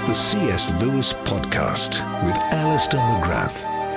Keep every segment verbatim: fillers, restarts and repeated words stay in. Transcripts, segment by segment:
The C S Lewis Podcast with Alistair McGrath.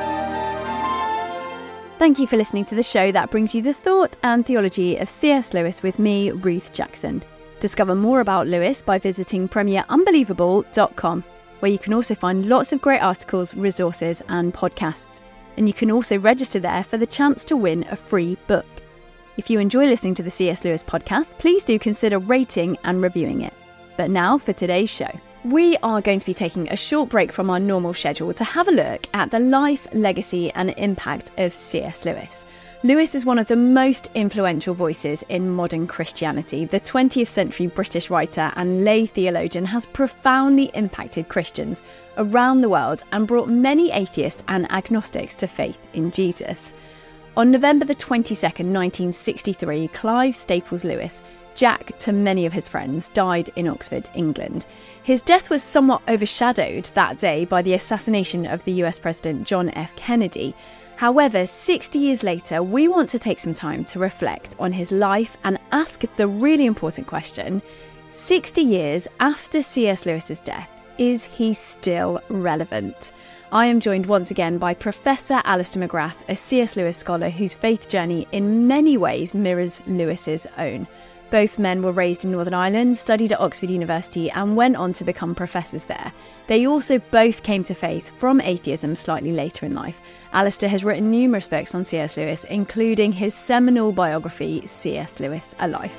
Thank you for listening to the show that brings you the thought and theology of C S Lewis with me, Ruth Jackson. Discover more about Lewis by visiting premier unbelievable dot com, where you can also find lots of great articles, resources and podcasts. And you can also register there for the chance to win a free book. If you enjoy listening to the C S Lewis Podcast, please do consider rating and reviewing it. But now for today's show. We are going to be taking a short break from our normal schedule to have a look at the life, legacy and impact of C S Lewis. Lewis is one of the most influential voices in modern Christianity. The twentieth century British writer and lay theologian has profoundly impacted Christians around the world and brought many atheists and agnostics to faith in Jesus. On November the twenty-second, nineteen sixty-three, Clive Staples Lewis, Jack to many of his friends, died in Oxford, England. His death was somewhat overshadowed that day by the assassination of the U S President John F. Kennedy. However, sixty years later, we want to take some time to reflect on his life and ask the really important question, sixty years after C S Lewis's death, is he still relevant? I am joined once again by Professor Alistair McGrath, a C S Lewis scholar whose faith journey in many ways mirrors Lewis's own. Both men were raised in Northern Ireland, studied at Oxford University and went on to become professors there. They also both came to faith from atheism slightly later in life. Alistair has written numerous books on C S Lewis, including his seminal biography, C S Lewis, A Life.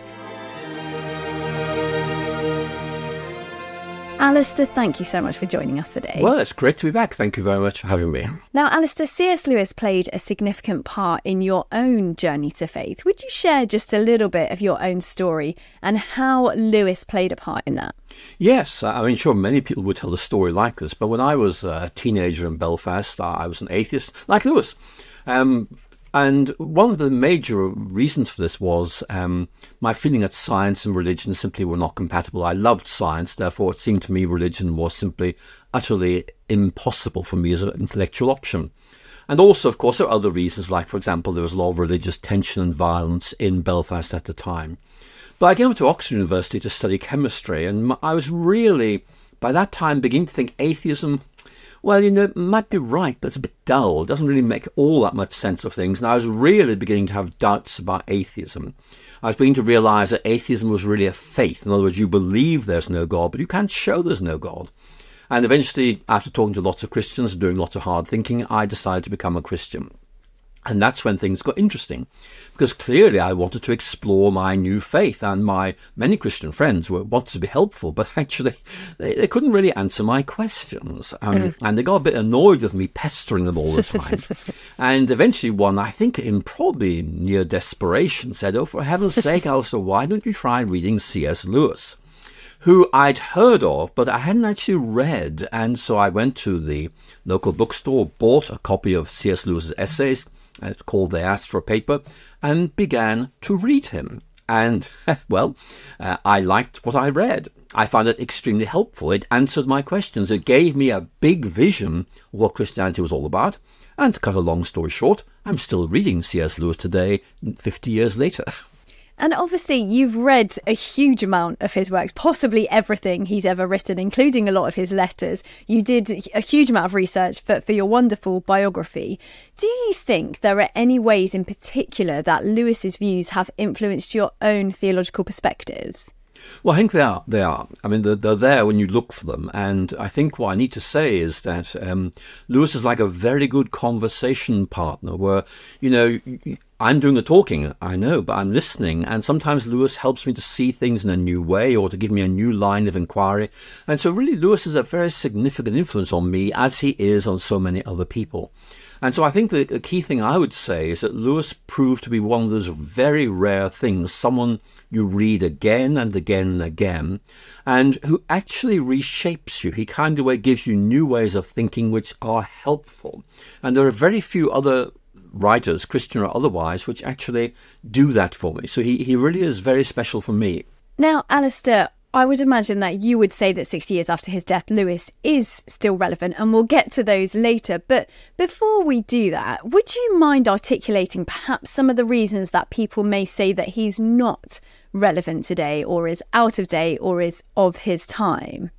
Alistair, thank you so much for joining us today. Well, it's great to be back. Thank you very much for having me. Now, Alistair, C S Lewis played a significant part in your own journey to faith. Would you share just a little bit of your own story and how Lewis played a part in that? Yes, I mean, sure, many people would tell a story like this, but when I was a teenager in Belfast, I was an atheist, like Lewis. Um, And one of the major reasons for this was um, my feeling that science and religion simply were not compatible. I loved science, therefore it seemed to me religion was simply utterly impossible for me as an intellectual option. And also, of course, there are other reasons, like, for example, there was a lot of religious tension and violence in Belfast at the time. But I came to Oxford University to study chemistry, and I was really, by that time, beginning to think atheism, well, you know, it might be right, but it's a bit dull. It doesn't really make all that much sense of things. And I was really beginning to have doubts about atheism. I was beginning to realise that atheism was really a faith. In other words, you believe there's no God, but you can't show there's no God. And eventually, after talking to lots of Christians and doing lots of hard thinking, I decided to become a Christian. And that's when things got interesting, because clearly I wanted to explore my new faith, and my many Christian friends were wanted to be helpful, but actually they, they couldn't really answer my questions. Um, mm. And they got a bit annoyed with me pestering them all the time. And eventually one, I think in probably near desperation, said, oh, for heaven's sake, Alistair, why don't you try reading C S Lewis? Who I'd heard of, but I hadn't actually read. And so I went to the local bookstore, bought a copy of C S Lewis's essays, it's called They Asked for a Paper, and began to read him. And, well, uh, I liked what I read. I found it extremely helpful. It answered my questions. It gave me a big vision of what Christianity was all about. And to cut a long story short, I'm still reading C S Lewis today, fifty years later. And obviously you've read a huge amount of his works, possibly everything he's ever written, including a lot of his letters. You did a huge amount of research for, for your wonderful biography. Do you think there are any ways in particular that Lewis's views have influenced your own theological perspectives? Well, I think they are. They are. I mean, they're, they're there when you look for them. And I think what I need to say is that um, Lewis is like a very good conversation partner where, you know, I'm doing the talking, I know, but I'm listening. And sometimes Lewis helps me to see things in a new way or to give me a new line of inquiry. And so really Lewis is a very significant influence on me, as he is on so many other people. And so I think the, the key thing I would say is that Lewis proved to be one of those very rare things, someone you read again and again and again, and who actually reshapes you. He kind of way gives you new ways of thinking which are helpful. And there are very few other writers, Christian or otherwise, which actually do that for me. So he, he really is very special for me. Now, Alistair, I would imagine that you would say that sixty years after his death, Lewis is still relevant, and we'll get to those later. But before we do that, would you mind articulating perhaps some of the reasons that people may say that he's not relevant today, or is out of date, or is of his time?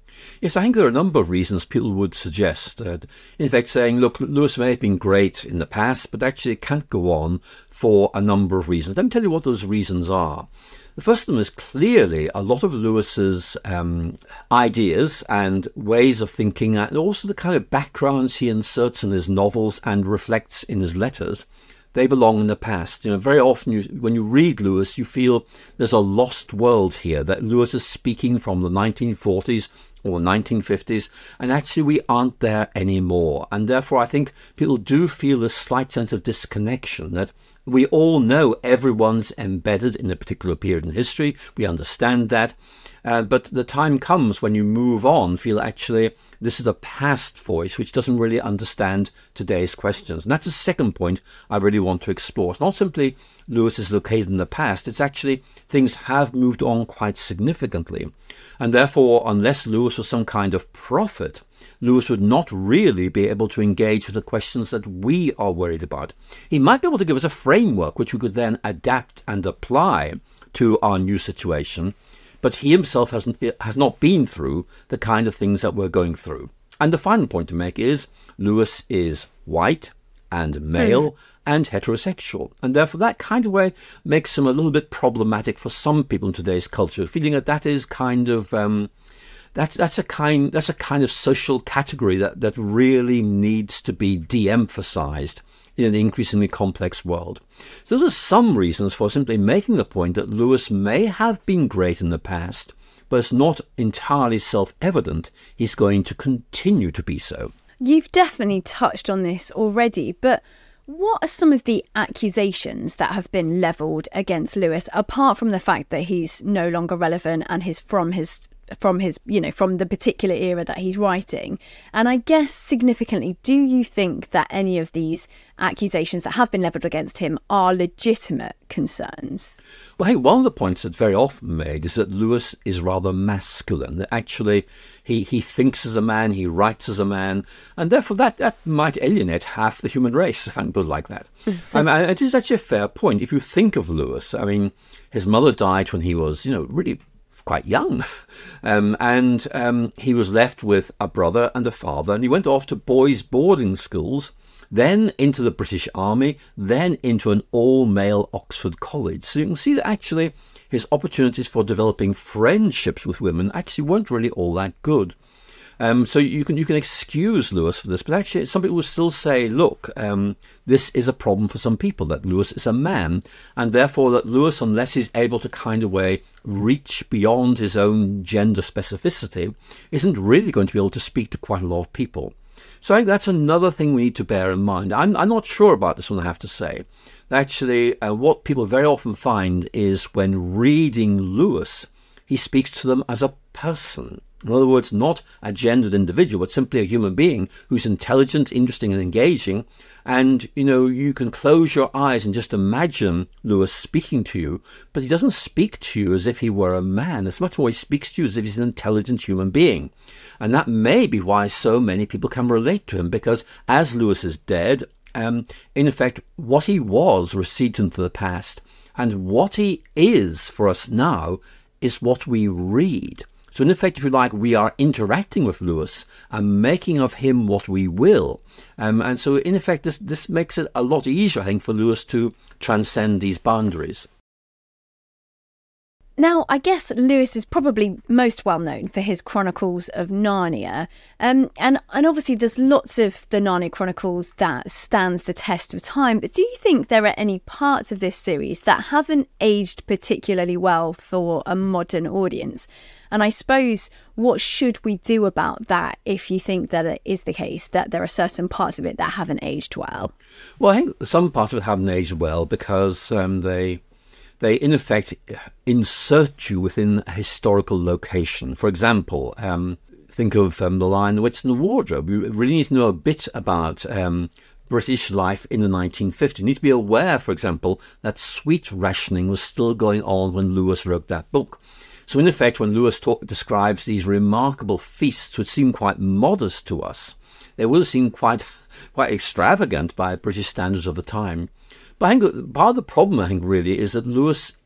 Yes, I think there are a number of reasons people would suggest that, in fact, saying, look, Lewis may have been great in the past, but actually it can't go on for a number of reasons. Let me tell you what those reasons are. The first of them is clearly a lot of Lewis's um, ideas and ways of thinking, and also the kind of backgrounds he inserts in his novels and reflects in his letters. They belong in the past. You know, very often you, when you read Lewis, you feel there's a lost world here, that Lewis is speaking from the nineteen forties or nineteen fifties, and actually we aren't there anymore. And therefore I think people do feel a slight sense of disconnection, that we all know everyone's embedded in a particular period in history. We understand that. Uh, but the time comes when you move on, feel actually this is a past voice which doesn't really understand today's questions. And that's the second point I really want to explore. It's not simply Lewis is located in the past. It's actually things have moved on quite significantly. And therefore, unless Lewis was some kind of prophet, Lewis would not really be able to engage with the questions that we are worried about. He might be able to give us a framework which we could then adapt and apply to our new situation, but he himself hasn't, has not been through the kind of things that we're going through. And the final point to make is Lewis is white and male mm. and heterosexual. And therefore that kind of way makes him a little bit problematic for some people in today's culture, feeling that that is kind of... Um, That's that's a kind that's a kind of social category that, that really needs to be de-emphasized in an increasingly complex world. So those are some reasons for simply making the point that Lewis may have been great in the past, but it's not entirely self-evident he's going to continue to be so. You've definitely touched on this already, but what are some of the accusations that have been levelled against Lewis, apart from the fact that he's no longer relevant and he's from his from his, you know, from the particular era that he's writing? And I guess significantly, do you think that any of these accusations that have been levelled against him are legitimate concerns? Well, hey, one of the points that's very often made is that Lewis is rather masculine, that actually he, he thinks as a man, he writes as a man, and therefore that, that might alienate half the human race, if I can put it like that. So, I mean, it is actually a fair point. If you think of Lewis, I mean, his mother died when he was, you know, really quite young, um, and um, he was left with a brother and a father, and he went off to boys' boarding schools, then into the British Army, then into an all-male Oxford college. So you can see that actually his opportunities for developing friendships with women actually weren't really all that good. Um, so you can you can excuse Lewis for this, but actually some people will still say, look, um, this is a problem for some people, that Lewis is a man, and therefore that Lewis, unless he's able to kind of way reach beyond his own gender specificity, isn't really going to be able to speak to quite a lot of people. So I think that's another thing we need to bear in mind. I'm, I'm not sure about this one, I have to say. Actually, uh, what people very often find is when reading Lewis, he speaks to them as a person. In other words, not a gendered individual, but simply a human being who's intelligent, interesting, and engaging. And, you know, you can close your eyes and just imagine Lewis speaking to you, but he doesn't speak to you as if he were a man. It's much more he speaks to you as if he's an intelligent human being. And that may be why so many people can relate to him, because as Lewis is dead, um, in effect, what he was recedes into the past. And what he is for us now is what we read. So in effect, if you like, we are interacting with Lewis and making of him what we will. Um, and so in effect, this, this makes it a lot easier, I think, for Lewis to transcend these boundaries. Now, I guess Lewis is probably most well known for his Chronicles of Narnia. Um, and, and obviously there's lots of the Narnia Chronicles that stands the test of time. But do you think there are any parts of this series that haven't aged particularly well for a modern audience? And I suppose, what should we do about that if you think that it is the case, that there are certain parts of it that haven't aged well? Well, I think some parts of it haven't aged well because um, they... They, in effect, insert you within a historical location. For example, um, think of um, The Lion, the Witch and the Wardrobe. You really need to know a bit about um, British life in the nineteen fifties. You need to be aware, for example, that sweet rationing was still going on when Lewis wrote that book. So, in effect, when Lewis talk, describes these remarkable feasts which seem quite modest to us, they will seem quite, quite extravagant by British standards of the time. But I think part of the problem, I think, really, is that Lewis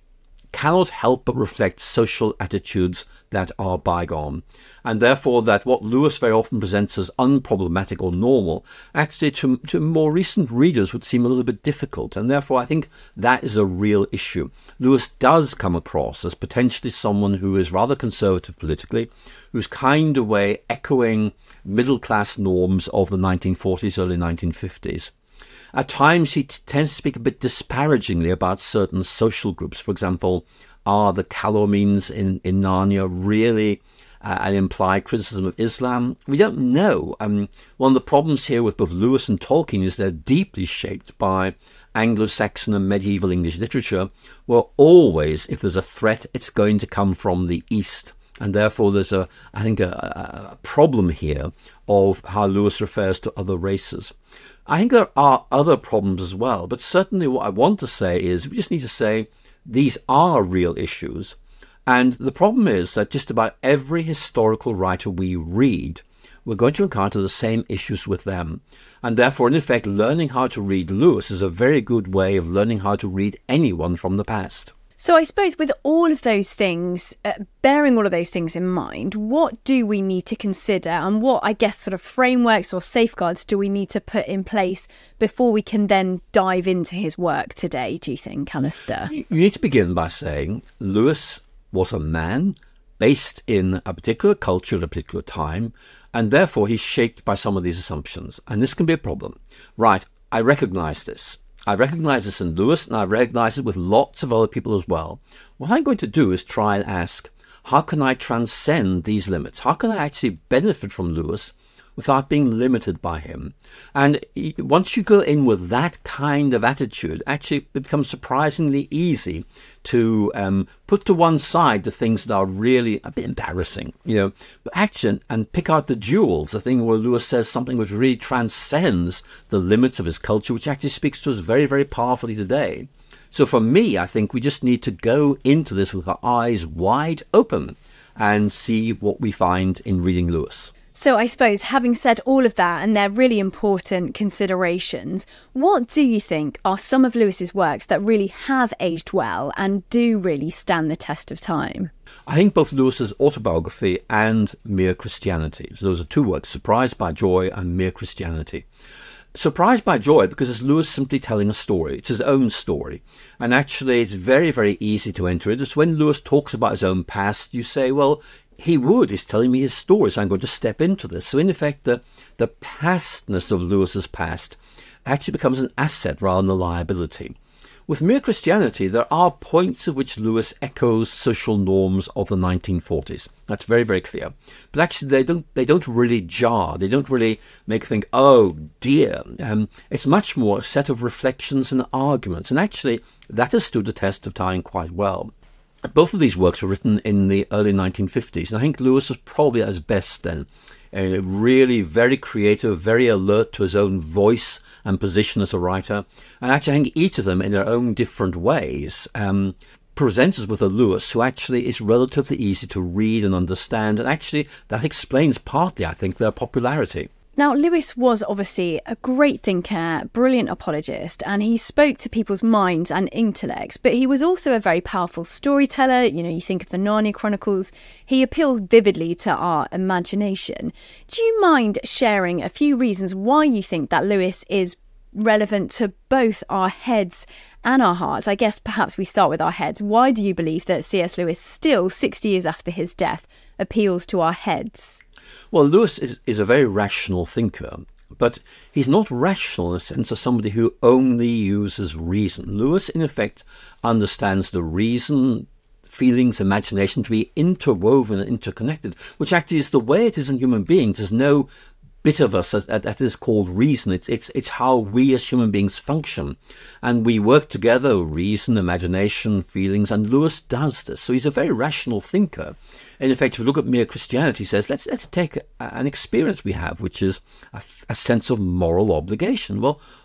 cannot help but reflect social attitudes that are bygone. And therefore that what Lewis very often presents as unproblematic or normal, actually to, to more recent readers would seem a little bit difficult. And therefore I think that is a real issue. Lewis does come across as potentially someone who is rather conservative politically, who's kind of way echoing middle-class norms of the nineteen forties, early nineteen fifties. At times he t- tends to speak a bit disparagingly about certain social groups. For example, are the Calormenes in, in Narnia really uh, an implied criticism of Islam? We don't know. Um, one of the problems here with both Lewis and Tolkien is they're deeply shaped by Anglo-Saxon and medieval English literature, where always, if there's a threat, it's going to come from the East. And therefore there's, a, I think, a, a problem here of how Lewis refers to other races. I think there are other problems as well, but certainly what I want to say is we just need to say these are real issues. And the problem is that just about every historical writer we read, we're going to encounter the same issues with them. And therefore, in effect, learning how to read Lewis is a very good way of learning how to read anyone from the past. So I suppose with all of those things, uh, bearing all of those things in mind, what do we need to consider and what, I guess, sort of frameworks or safeguards do we need to put in place before we can then dive into his work today, do you think, Alistair? You need to begin by saying Lewis was a man based in a particular culture at a particular time, and therefore he's shaped by some of these assumptions. And this can be a problem. Right, I recognise this. I recognise this in Lewis, and I recognise it with lots of other people as well. What I'm going to do is try and ask, how can I transcend these limits? How can I actually benefit from Lewis without being limited by him? And once you go in with that kind of attitude, actually it becomes surprisingly easy to um, put to one side the things that are really a bit embarrassing, you know, but action and pick out the jewels, the thing where Lewis says something which really transcends the limits of his culture, which actually speaks to us very, very powerfully today. So for me, I think we just need to go into this with our eyes wide open and see what we find in reading Lewis. So I suppose, having said all of that, and they're really important considerations, what do you think are some of Lewis's works that really have aged well and do really stand the test of time? I think both Lewis's autobiography and Mere Christianity. So those are two works, Surprised by Joy and Mere Christianity. Surprised by Joy because it's Lewis simply telling a story. It's his own story. And actually it's very, very easy to enter it. It's when Lewis talks about his own past, you say, well, he would. He's telling me his story, so I'm going to step into this. So in effect, the, the pastness of Lewis's past actually becomes an asset rather than a liability. With Mere Christianity, there are points at which Lewis echoes social norms of the nineteen forties. That's very, very clear. But actually, they don't they don't really jar. They don't really make you think, oh, dear. Um, it's much more a set of reflections and arguments. And actually, that has stood the test of time quite well. Both of these works were written in the early nineteen fifties, and I think Lewis was probably at his best then. Uh, really very creative, very alert to his own voice and position as a writer. And actually, I think each of them, in their own different ways, um, presents us with a Lewis who actually is relatively easy to read and understand. And actually, that explains partly, I think, their popularity. Now, Lewis was obviously a great thinker, brilliant apologist, and he spoke to people's minds and intellects, but he was also a very powerful storyteller. You know, you think of the Narnia Chronicles, he appeals vividly to our imagination. Do you mind sharing a few reasons why you think that Lewis is relevant to both our heads and our hearts? I guess perhaps we start with our heads. Why do you believe that C S Lewis, still sixty years after his death, appeals to our heads? Well, Lewis is, is a very rational thinker, but he's not rational in the sense of somebody who only uses reason. Lewis, in effect, understands the reason, feelings, imagination to be interwoven and interconnected, which actually is the way it is in human beings. There's no bit of us that, that is called reason. It's, it's, it's how we as human beings function. And we work together, reason, imagination, feelings, and Lewis does this. So he's a very rational thinker. In effect, if you look at Mere Christianity, he says, let's, let's take a, an experience we have, which is a, a sense of moral obligation. Well,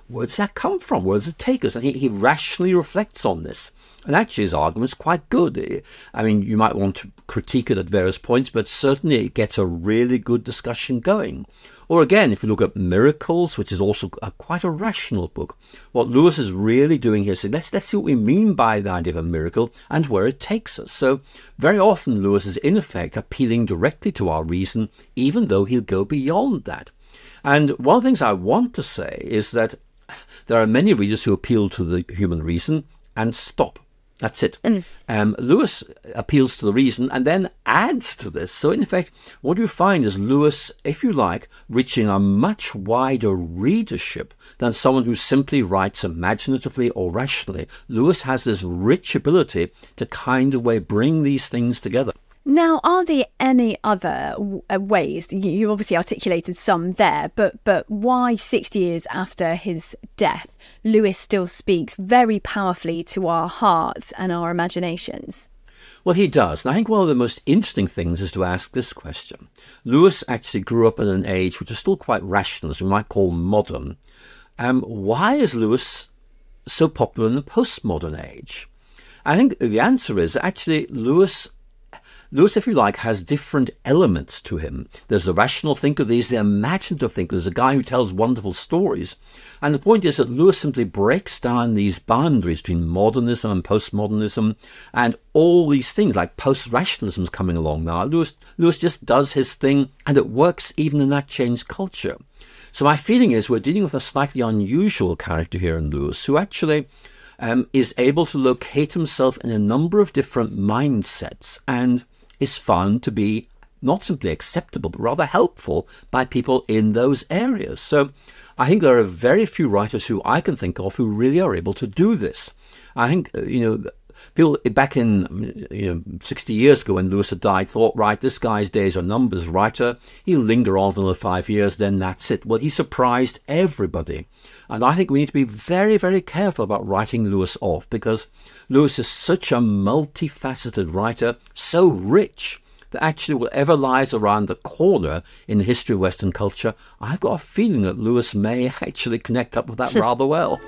where does that come from? Where does it take us? And he, he rationally reflects on this. And actually his argument's quite good. I mean, you might want to critique it at various points, but certainly it gets a really good discussion going. Or again, if you look at Miracles, which is also a, quite a rational book, what Lewis is really doing here is saying, let's, let's see what we mean by the idea of a miracle and where it takes us. So very often Lewis is in effect appealing directly to our reason, even though he'll go beyond that. And one of the things I want to say is that there are many readers who appeal to the human reason and stop. That's it. Mm. Um, Lewis appeals to the reason and then adds to this. So in effect, what you find is Lewis, if you like, reaching a much wider readership than someone who simply writes imaginatively or rationally. Lewis has this rich ability to kind of way bring these things together. Now, are there any other w- ways? You, you obviously articulated some there, but but why sixty years after his death, Lewis still speaks very powerfully to our hearts and our imaginations? Well, he does. And I think one of the most interesting things is to ask this question. Lewis actually grew up in an age which is still quite rational, as we might call modern. Um, why is Lewis so popular in the postmodern age? I think the answer is actually Lewis... Lewis, if you like, has different elements to him. There's the rational thinker, there's the imaginative thinker, there's a guy who tells wonderful stories. And the point is that Lewis simply breaks down these boundaries between modernism and postmodernism and all these things, like post-rationalism's coming along now. Lewis, Lewis just does his thing, and it works even in that changed culture. So my feeling is we're dealing with a slightly unusual character here in Lewis, who actually um, is able to locate himself in a number of different mindsets and is found to be not simply acceptable, but rather helpful by people in those areas. So I think there are very few writers who I can think of who really are able to do this. I think, you know, people back in, you know, sixty years ago when Lewis had died thought, right, this guy's days are numbers, writer. He'll linger on for another five years, then that's it. Well, he surprised everybody. And I think we need to be very, very careful about writing Lewis off, because Lewis is such a multifaceted writer, so rich, that actually whatever lies around the corner in the history of Western culture, I've got a feeling that Lewis may actually connect up with that rather well.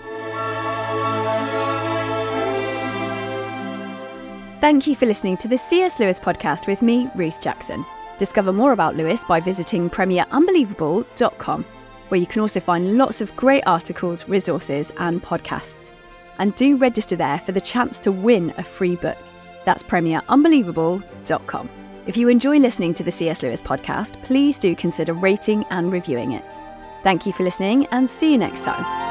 Thank you for listening to the C S Lewis podcast with me, Ruth Jackson. Discover more about Lewis by visiting premier unbelievable dot com, where you can also find lots of great articles, resources and podcasts. And do register there for the chance to win a free book. That's premier unbelievable dot com. If you enjoy listening to the C S Lewis podcast, please do consider rating and reviewing it. Thank you for listening and see you next time.